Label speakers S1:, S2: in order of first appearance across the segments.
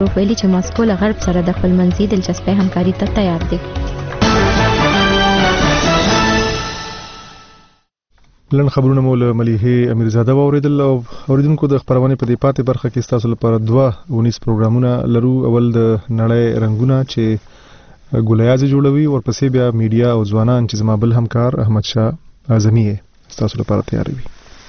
S1: ویلي چې ماسکو له غرب سره د خپلمنځي دلچسپۍ همکاري ته تیار دی.
S2: لن خبرونه مو له مليحه امیرزاده واوریدل او اوریدونکو د خبرونه په دې پاتې برخه کې تاسو لپاره 2 پروګرامونه لرو. اول د نړۍ رنگونه چې ګولیاز جوړوي او ورپسې بیا میډیا او ځوانان چې زما بل همکار احمد شاه اعظمي تاسو لپاره تیاروي.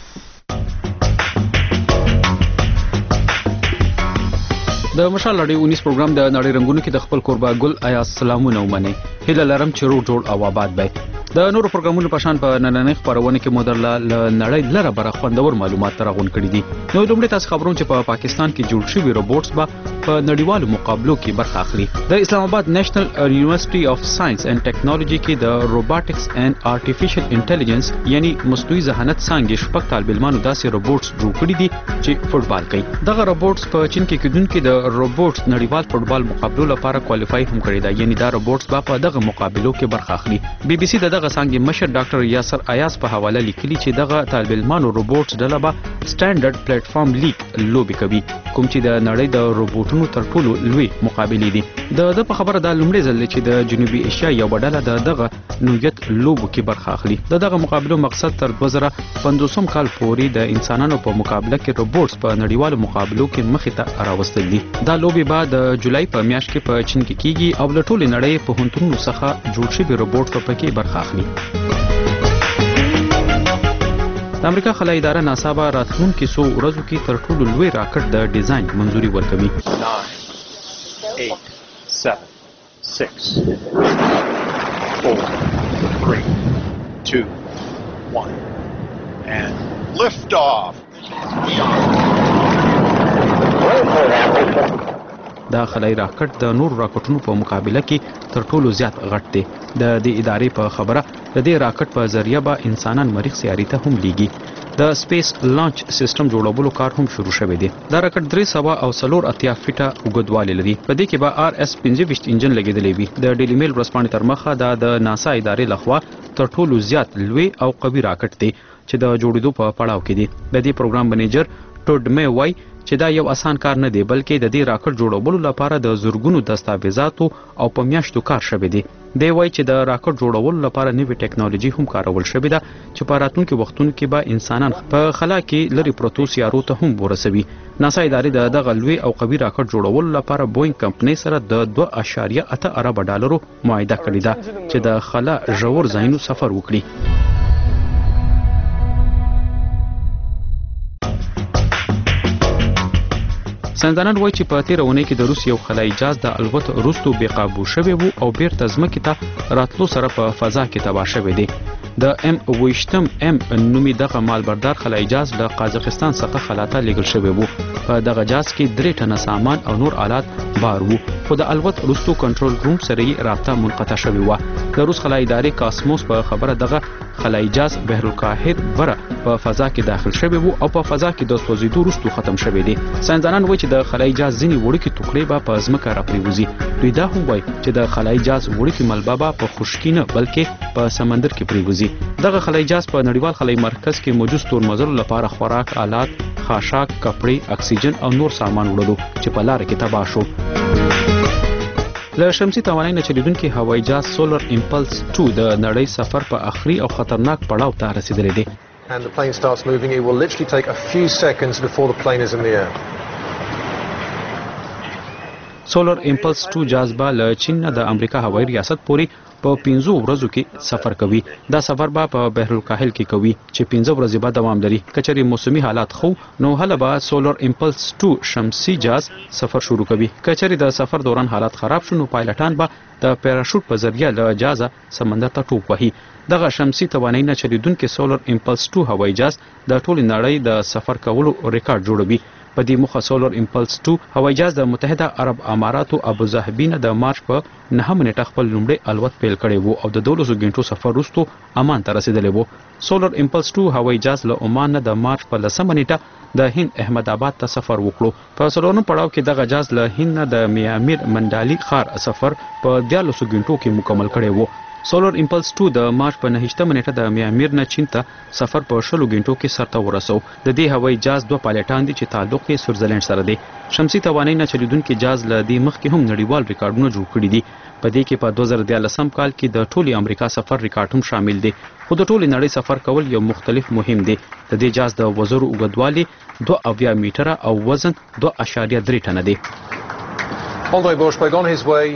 S3: د مشال لړۍ 19 پروګرام د نړۍ رنگونو کې د خپل قربا ګل آیا سلامونه ومني. هله لرم چې روغ جوړ او آباد وي. د نورو پروګرامونو په شان په نننۍ خبرونه کې مودرلا نړۍ لره بره خوندور معلومات ترغون کړي دي. نو لومړی تاسو خبرونه چې په پاکستان کې جوړ شوی روبوټس به په نړیوالو مقابلو کې برخه اخلي. د اسلام آباد نېشنل یونیورسيټي اف ساينس اینڈ ټیکنالوژي کې د روبوټکس اینڈ آرټیفیشل انټيليجنس یعنی مصنوعي ذهانت څنګه شپږ طالب علمانو داسې روبوټس جوړ کړي دي چې فوتبال کوي. دغه روبوټس په چین کې کېدونکو د روبوټس نړیوال فوتبال مقابلو لپاره کوالیفای هم کړی دی. یعنی دا روبوټس په دغه مقابلو کې برخه اخلي. بي بي سي دغه څنګه مشر ډاکټر یاسر ایاز په حواله لیکلي چې دغه طالب علمانو روبوټس ډله به سټانډرډ پلیټ فارم لیګ لوبي کوي کوم چې د نړۍ د روبوټونو تر ټولو لوی مقابله دي. د په خبره د لومړي ځل چې د جنوبي ایشیا یو ډله دغه نوعیت لوبو کې برخه اخلي. دغه مقابلو مقصد تر 2015 کال پورې د انسانانو په مقابله کې روبوټس په نړیوالو مقابلو کې مخې ته راوستل دي. دا لوبي بعد د جولای په میاشت کې په چین کې کیږي او له ټولې نړۍ په هنتونو څخه جوړ شوی روبوټ په کې برخه اخلي. د امریکا خلای اداره ناسا به راتلونکي څو ورځو کې تر ټولو لوی راکټ د ډیزاین منځوري ورکوي.
S4: 9 8 7 6 4 3 2 1 and lift off.
S3: دا خلای راکټ د نور راکټونو په مقابله کې تر ټولو زیات غټ دی. د دې ادارې په خبره د دې راکټ په ذریعہ به انسانان مریخ سیارې ته هم لیږي. د سپیس لانچ سیستم جوړولو کار هم شروع شوی دی. دا راکټ 380 فیټه اوږدوالی لري. په دې کې به RS-25 انجن لګیدلی وي. د ډیلی میل ورځپاڼې تر مخه دا د ناسا ادارې لخوا تر ټولو زیات لوی او قوي راکټ دی چې د جوړېدو په پړاو کې دی. د دې پروګرام منیجر ټوډ مې وای چې دا یو اسان کار نه دی بلکې د دې راکټ جوړولو لپاره د زورګونو دستاویزاتو او په میاشتو کار شوی دی. دی وای چې د راکټ جوړولو لپاره نوې ټیکنالوژي هم کارول شوې ده چې په راتلونکو وختونو کې به انسانان په خلا کې لري پروتو سیارو ته هم ورسوي. ناسا ادارې دغه لوی او قوي راکټ جوړولو لپاره بوینګ کمپنۍ سره د 2.8 ارب ډالرو معاهده کړې ده چې د خلا ژور ځایونو سفر وکړي. ساينسدانان وایي چې په تیره اونۍ کې د روس یو خلایي جهاز د الوت وروسته بې قابو شوی وو او بیرته ځمکې ته راتلو سره په فضا کې تباه شوی دی. د M28M نومي دغه مالبردار خلایي جهاز له قازقستان څخه خلا ته لیږل شوی وو. په دغه جهاز کې 3 ټنه سامان او نور آلات بار وو خو د الوت وروسته کنټرول روم سره یې رابطه منقطع شوې وه. د روس خلایي ادارې کاسموس په خبره دغه خلایي جهاز بحرالکاهل بره په فضا کې داخل شوی وو او په فضا کې د سوځېدو وروسته ختم شوی دی. ساينسدانان وایي چې د خلایي جهاز ځینې وړوکي ټوکرې به په ځمکه راپریوځي. دوی دا هم وایي چې د خلایي جهاز وړوکي ملبه به په خشکي نه بلکې په سمندر کې پریوځي. دغه خلایي جهاز په نړیوال خلایي مرکز کې موجود ستورمزلو لپاره خوراک آلات، خاشاک، کپړې، اکسیجن او نور سامان وړلو چې په لاره کې تباه شو. له شمسي توانایي نه چلیدونکي هوایي جهاز سولر امپلس 2 د نړۍ سفر په اخري او خطرناک پړاو ته رسیدلی دی.
S5: And the plane starts moving, it will literally take a few seconds before the plane is in the air.
S3: سولر امپلس 2 جهاز به له چین نه د امریکا هوایي ریاست پورې په 15 ورځو کې سفر کوي. دا سفر به په بحرالکاهل کې کوي چې 15 ورځې به دوام لري. کچري موسمي حالات خو نو هله به سولر امپلس 2 شمسي جهاز سفر شروع کوي. کچري د سفر دوران حالات خراب شونه پایلټان به د پیراشوټ په ذریعہ له جهازه سمندر ته ټوپ وهي. دغه شمسي توانایي نه چلیدونکي سولر امپلس 2 هوایي جهاز د ټولې نړۍ د سفر کولو ریکارډ جوړوي. په دې موخه سولر امپلس 2 هوایي جهاز د متحده عرب اماراتو ابوظهبي نه د مارچ په 9 نیټه خپل لومړی الوت پیل کړی وو او د 12 غنټو سفر وروسته امان ته رسیدلی وو. سولر امپلس 2 هوایي جهاز له عمان نه د مارچ په 10 نیټه د هند احمد آباد ته سفر وکړو. په څلورم پړاو کې دغه جهاز له هند نه د میامیر منډالي ښار سفر په 13 غنټو کې مکمل کړی وو. سولر امپلس 2 د مارچ په 9 نیټه د میامیر نه چین ته سفر په 20 غنټو کې سرته ورسو. د دې هوایي جهاز 2 پایلټان دي چې تعلق یې سویټزرلند سره دی. شمسي توانایي نه چلیدونکي جهاز له دې مخکې هم نړیوال ریکارډونه جوړ کړي دي. په دې کې په 2013 کال کې د ټولي امریکا سفر ریکارډ هم شامل دی. خو د ټولي نړۍ سفر کول یو مختلف مهم دی. د دې جهاز د وزرو اوږدوالی 2 میټره او وزن 2.3 ټنه دی.
S5: Andre Borschberg on his way.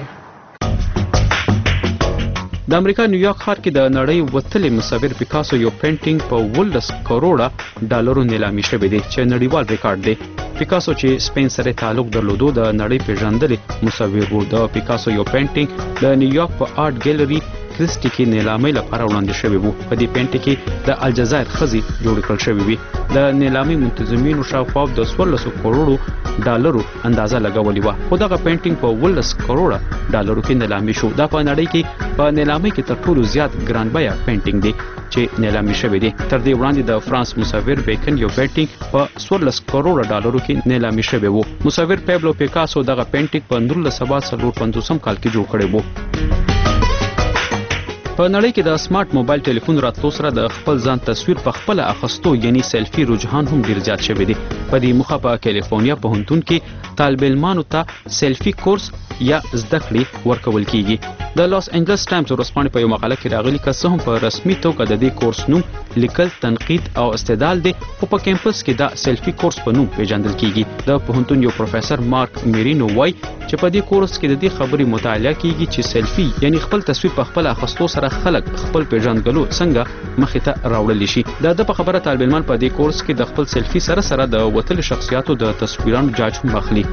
S3: د امریکا نیویارک ښار کې د نړۍ وتلې مصور پیکاسو یو پینټینګ په 18 کروڑه ډالرو نیلامي شوی دی چې نړیوال ریکارډ دی. پیکاسو چې سپین سره تعلق درلودو د نړۍ پیژندلې مصور و. د پیکاسو یو پینټینګ د نیویارک په آرټ ګیلری کریسټي کې نیلامي لپاره وړاندې شوی وو. په دې پینټینګ کې د الجزایر خزي جوړ کړل شوی وي. د نیلامي منتظمینو شاوخوا د 1400 کروڑو ډالرو اندازه لګولې و. خو دغه پینټینګ په 18 کروڑه ډالرو کې نیلامي شو. دا په نړۍ کې په نیلامي کې تر ټولو زیات ګران بیه پینټینګ دی چې نیلامي شوی دی. تر دې وړاندې د فرانس مصور بیکن یو پینټینګ په 14 کروڑه ډالرو کې نیلامي شوی وو. مصور پیبلو پیکاسو دغه پینټینګ په 1950 کال کې جوړ کړی وو. په نړۍ کې د سمارټ موبایل ټلیفون راتلو سره د خپل ځان تصویر په خپل اخستو یعنی سیلفي رجحان هم ډیر زیات شوی دی. په دې موخه په کیلیفورنیا پوهنتون کې طالب علمانو ته سیلفي کورس یا زده کړې ورکول کیږي. د لاس انجلس ټایمز ورځپاڼې په یو مقاله کې راغلي که څه هم په رسمي توګه د دې کورس نوم لیکل تنقید او استدلال دی، خو په کیمپس کې دا سیلفي کورس په نوم پیژندل کیږي. د پوهنتون یو پروفیسور مارک میرینو وایي چې په دې کورس کې د دې خبرې مطالعه کیږي چې سیلفي یعنی خپل تصویر په خپل اخستو سره خلک خپل پیژندګلو څنګه مخې ته راوړل شي. د په خبره طالب علمان په دې کورس کې د خپل سیلفي سره سره د وتل شخصیاتو د تصویرانو جاج هم اخلي.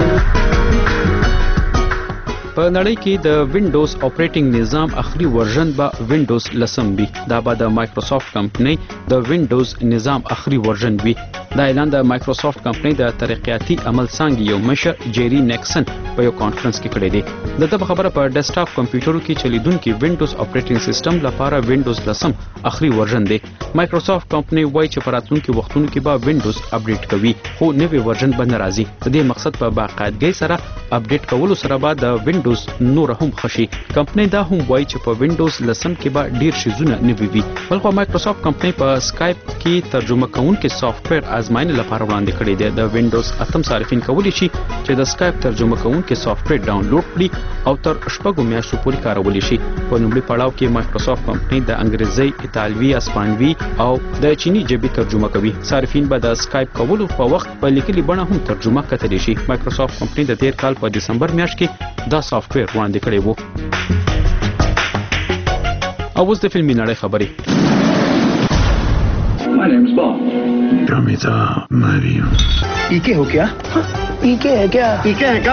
S3: په نړۍ کې د وینډوز اپریټینګ نظام اخري ورژن به وینډوز 10 وي. دا به د مایکروسافټ کمپنۍ د وینډوز نظام اخري ورژن وي. دا اعلان د مایکروسافټ کمپنۍ د ترقیاتي عمل څانګې یو مشر جيري نیکسن په یو کانفرنس کې کړی دی. د خبره په ډیسکټاپ کمپیوټرو کې چلیدونکي وینډوز اپریټینګ سیستم لپاره وینډوز 10 اخري ورژن دی. مایکروسافټ کمپنۍ وایي چې په راتلونکي وختونو کې به وینډوز اپډیټ کوي، خو نوې ورژن به نه راځي. د دې مقصد په باقاعدګۍ سره اپډیټ کولو سره به د وینډوز نور هم خشي. کمپنۍ دا هم وایي چې په وینډوز 10 کې به ډیر شیزونه نوي وي. بلخو مایکروسافټ کمپنۍ په سکایپ کې ترجمه کوونکي سافټویر ازمایښت لپاره وړاندې کړی دی. د وینډوز 8 صارفین کولی شي چې د سکایپ ترجمه کوونکي سافټویر ډاونلوډ کړي او تر 6 میاشتو پورې کارولی شي. په لومړي پړاو کې مایکروسافټ کمپنۍ د انګریزي، ایتالوي، اسپانوي او د چینی ژبې ترجمه کوي. صارفین به د سکایپ کولو په وخت په لیکلي بڼه هم ترجمه کتلی شي. مایکروسافټ کمپنۍ د تیر کال په دسمبر میاشت کې دا سافټویر وړاندې کړی وو. او اوس د فلمي نړۍ خبرې.
S6: My name's Bond.
S7: Ramita Mariam.
S6: पीके हो क्या? पीके है क्या? पीके है क्या?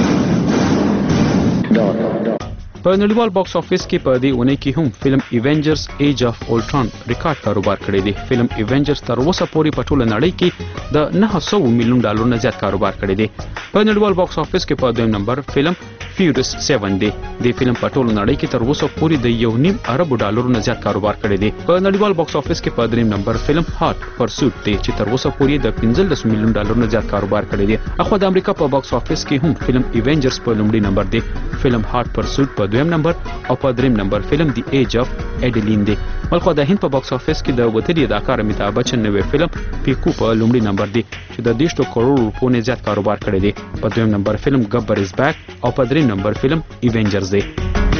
S3: په نړیوال باکس افیس کې په دې اونۍ کې هم فلم ایونجرز ایج اف اولټران ریکارډ کاروبار کړی دی. فلم ایونجرز تر اوسه پورې په ټوله نړۍ کې د 900 میلیون ډالر نه زیات کاروبار کړی دی. په نړیوال باکس افیس کې په دویم نمبر فلم فیورس 7 دی. د فلم په ټوله نړۍ کې تر اوسه پورې د 1.5 ارب ډالر نه زیات کاروبار کړی دی. په نړیوال باکس افیس کې په دریم نمبر فلم هات پرسوټ دی چې تر اوسه پورې د 15 میلیون ډالر نه زیات کاروبار کړی دی. اخو د امریکا په باکس افیس کې هم فلم ایونجرز په لومړي نمبر دی. فلم هات پرسوټ په دویم نمبر او په دریم نمبر فلم دی ایج اف ایډلین دی. بلخو د هند په باکس افیس کې د وتلي اداکار امیتابھ بچن نوې فلم پیکو په لومړي نمبر دی چې د 200 کروڑ روپو نه زیات کاروبار کړی دی. په دویم نمبر فلم گبر از بیک او په دریم نمبر فلم ایونجرز دی.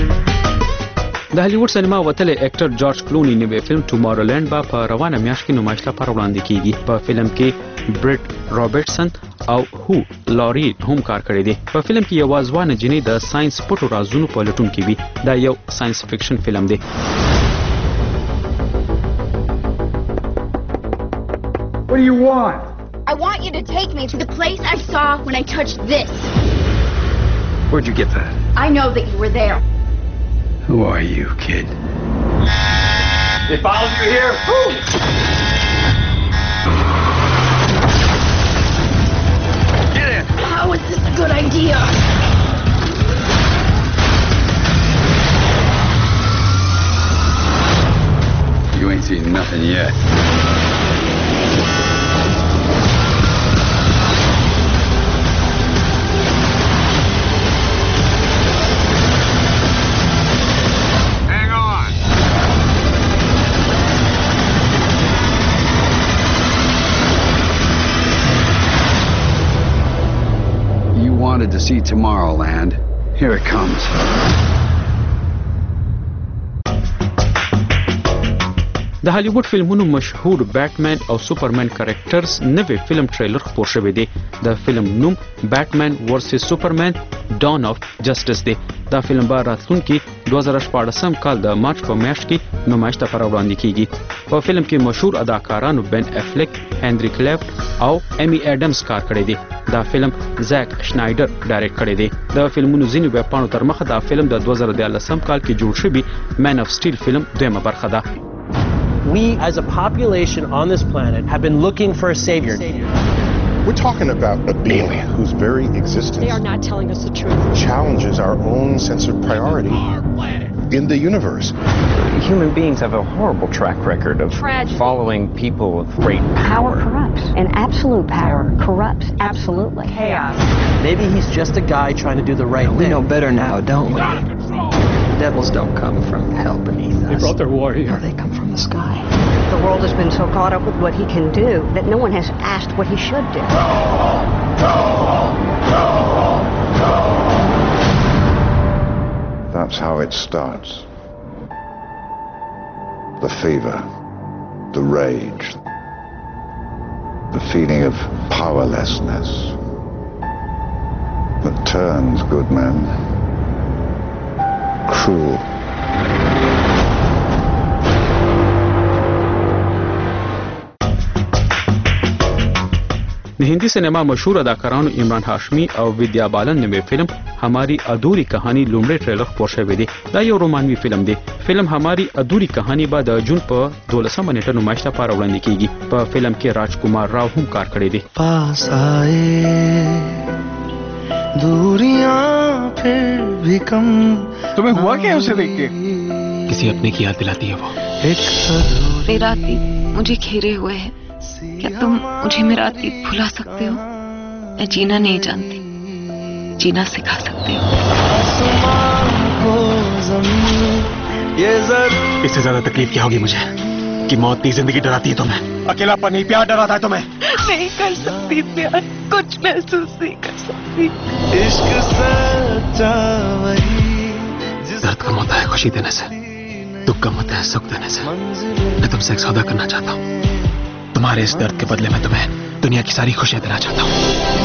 S3: د هالیوډ سینما وتلي اکټر جارج کلونی نوې فلم ټومارولند به په روانه میاشت کې نمایش لپاره وړاندې کیږي. په فلم کې برټ رابرټسن او هو لاري هم کار کړی دی. په فلم کې یو ځوان جنۍ د ساينس پټو رازونو په لټون کې وي. دا یو ساينس فکشن فلم دی.
S6: What do you want?
S8: I want you to take me to the place I saw when I touched this.
S7: Where'd you get that?
S8: I know that you were there.
S7: Who are you, kid?
S6: They followed you here?
S7: Get in!
S8: How is this a good idea?
S7: You ain't seen nothing yet. see Tomorrowland. Here it comes.
S3: د هالیوډ فلمونو مشهور بیټمن او سوپرمن کریکټرز نوې فلم ټریلر خپور شوی دی. د فلم نوم بیټمن ورسس سوپرمن ډان اف جسټس دی. دا فلم به راتلونکي 2014 کال د مارچ په میاشت کې نمایش ته وړاندې کیږي. په فلم کې مشهور اداکارانو بن افلیک، هنری کلیفټ او ایمی اډمز کار کړی دی. دا فلم زاک شنایډر ډایرکټ کړی دی. د فلمونو ځینې ویبپاڼو تر مخه دا فلم د 2013 کال کې جوړ شوی مین اف سټیل فلم دویمه برخه ده.
S9: We, as a population on this planet, have been looking for a savior.
S10: We're talking about a being whose very existence
S11: they are not telling us the truth.
S10: Challenges our own sense of priority in the universe.
S12: Human beings have a horrible track record of following people with great
S13: power. Corrupts, and absolute power corrupts absolutely.
S9: Chaos. Maybe he's just a guy trying to do the right thing.
S6: We know better now, don't we? Devils don't come from hell beneath us.
S11: They brought their war here.
S6: No, they come from the sky.
S13: The world has been so caught up with what he can do that no one has asked what he should do.
S14: That's how it starts. The fever, the rage, the feeling of powerlessness that turns good men cruel.
S3: د هندي سینما مشهور اداکارانو عمران هاشمی او ویدیا بالن نوې فلم हमारी अधूरी कहानी لومړی ټریلر خپور شوی دی. دا یو رومانوي فلم دی. فلم हमारी अधूरी कहानी به د جون په 12 نیټه نمایش ته وړاندې کیږي. په فلم کې راجکمار راو هم کار کړی دی.
S6: पास आए दूरियां फिर भी कम.
S15: तुम्हें हुआ क्या उसे देख के?
S3: किसी अपने की याद दिलाती है वो.
S16: मेरा अतीत मुझे घेरे हुए है. क्या तुम मुझे मेरा अतीत भुला सकते हो? मैं जीना नहीं जानती, जीना सिखा सकते हो.
S15: इससे ज्यादा तकलीफ क्या होगी मुझे कि मौत नहीं जिंदगी डराती है तुम्हें, अकेलापन नहीं प्यार डराता है तुम्हें.
S16: नहीं कर सकती प्यार, कुछ महसूस नहीं कर सकती.
S6: इश्क सच्चा वही
S3: दर्द कम होता है खुशी देने से, दुख कम होता है सुख देने से. मैं तुमसे एक सौदा करना चाहता हूँ. तुम्हारे इस दर्द के बदले में तुम्हें दुनिया की सारी खुशियां देना चाहता हूँ.